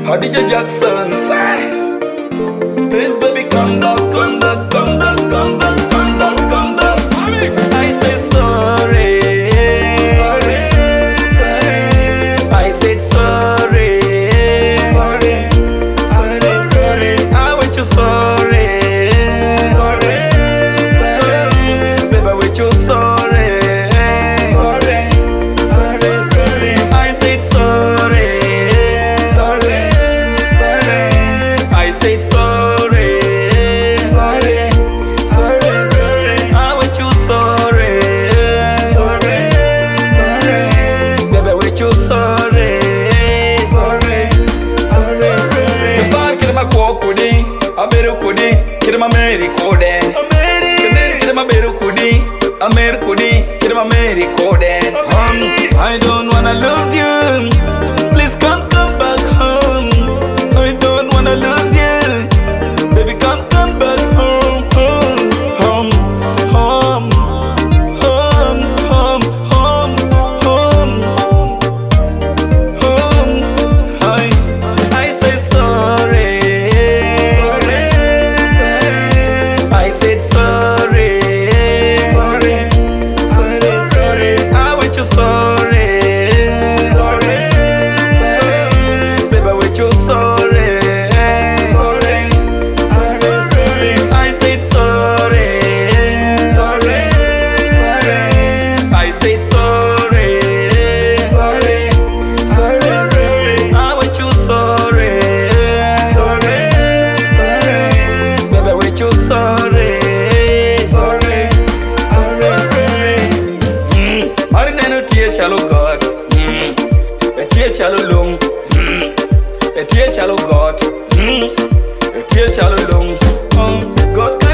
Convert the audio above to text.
Khadija Jackson, say. Please, baby, come back, come back, come back, come back, come back, come back. I say sorry, sorry, sorry. I said sorry, sorry, sorry, sorry. I want you sorry, sorry, sorry. Baby, I want you sorry, sorry, sorry, sorry. I said sorry, sorry, sorry. I said sorry, sorry, sorry, sorry. I want you sorry, sorry, sorry. Baby, I want you sorry, sorry, sorry, sorry. The bar kill my quokudi, I better kudi, kill my Mary Coden. Kill my better kudi, I made kudi, kill my Mary Coden. I don't wanna lose you. Please come back home. I don't wanna lose you. Baby, come back home, home, home, home, home, home, home, home, home. I say sorry, sorry, sorry. I said sorry, sorry, sorry, sorry. I want you sorry, sorry, sorry. Baby, I want you sorry, sorry, sorry, sorry. I said sorry, sorry, sorry. I said sorry, sorry, sorry, sorry. I want you sorry, sorry, sorry. Baby, I want you sorry, sorry, sorry, sorry. Marinano tia chalo God, tia chalo long, tia chalo God, tia chalo long. God.